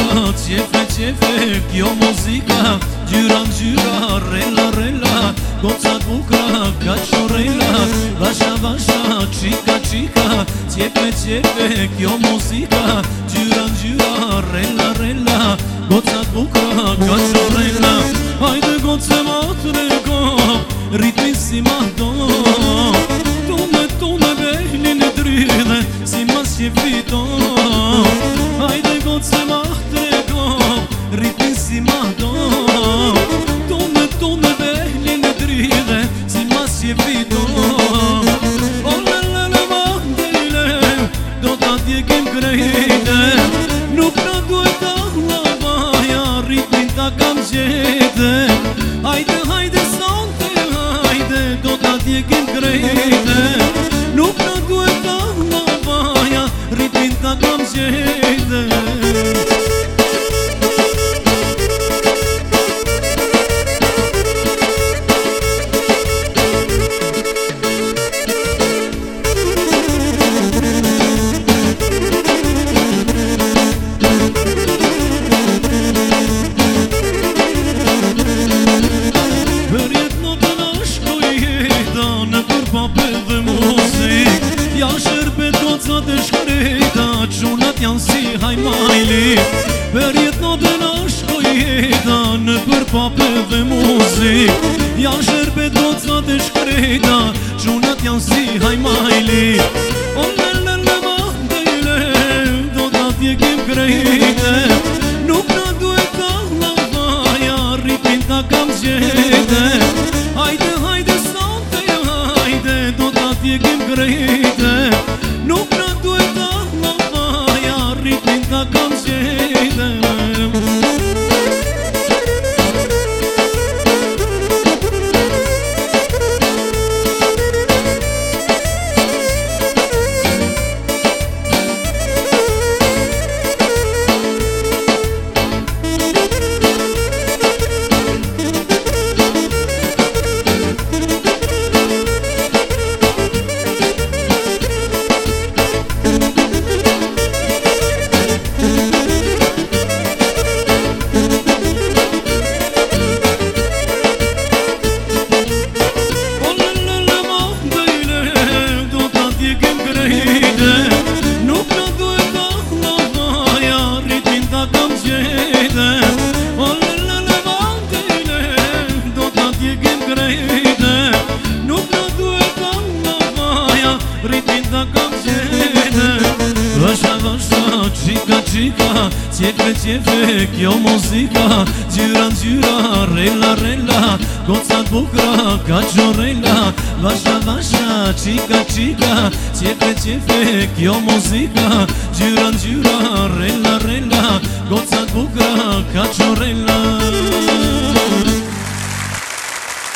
Țefe, e o muzică Gira în gira, rela, rela Goța bucra, cacciorela Vașa, vașa, cica, cica Țefe, e o muzică Gira în gira, rela, rela Goța bucra, cacciorela Haide goțe matrego Ritmissima do Tome bene ne drine Sima sjefito Haide goțe matrego Ritmissima do Tome bene ne drine Sima sjefito Olele mandele Dotat je kem grejte Nuk na duhet alla vaja Ritmin ta kam gjete Haide, haide, sante, haide Dotat je kem grejte Nuk na duhet alla vaja Ritmin ta kam gjete Per jetë në dhe në shkoj jeta Në për pape dhe muzik Janë shërbet gocat e shkreta Qunat janë si hajmajli O lele le mandejle Do të atje kem krejte Nuk në duhet alla vaja Rritin ta kam gjete Hajde, hajde, sante, hajde Do të atje kem krejte Nuk në duhet alla vaja Rritin ta kam gjete Țefe, e o muzică Gira în gira, rela, rela Goțat bucra, cacciorela Vașa, vașa, cica, cica Țefe, e o muzică Gira în gira, rela, rela Goțat bucra, cacciorela